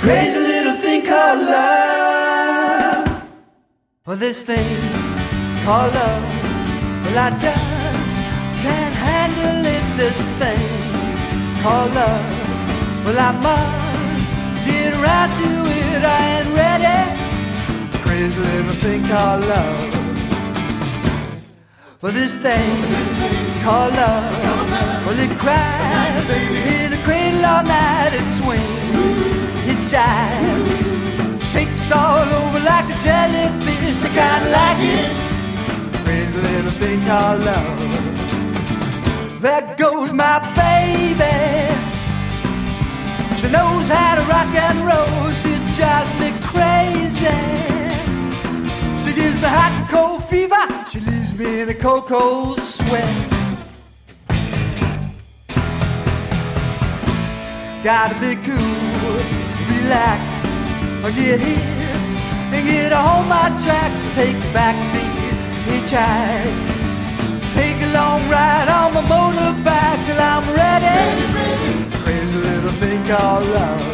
Crazy little thing called love. Well, this thing called love, well, I just can't handle it. This thing called love, well, I must get right to it. I ain't ready. Crazy little thing called love. Well, this thing called love, well, it cries in a cradle all night. It swings, it jives, shakes all over like a jellyfish. I kinda like it. Crazy little thing called love. There goes my baby. She knows how to rock and roll. She drives me crazy. She gives me hot and cold fever. She leaves me in a cold, cold sweat. Gotta be cool, relax, get hit, and get on my tracks. Take the backseat, hitchhike, take a long ride on my motorbike till I'm ready. Crazy little thing called love.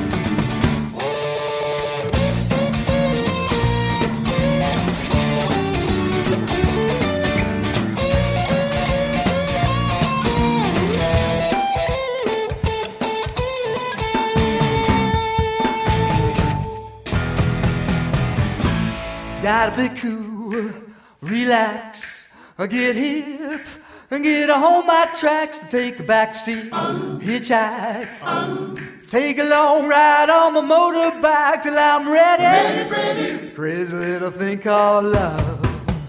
Gotta be cool, relax, get hip, and get on my tracks. To take a backseat, hitchhike, take a long ride on my motorbike till I'm ready. Crazy little thing called love.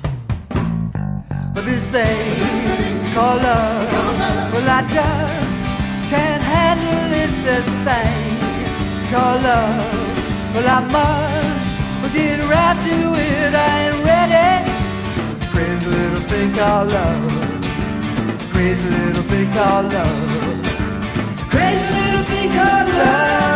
But this thing called love, well, I just can't handle it. This thing called love, well, I must get right to it. I ain't ready. Crazy little thing called love. Crazy little thing called love. Crazy little thing called love.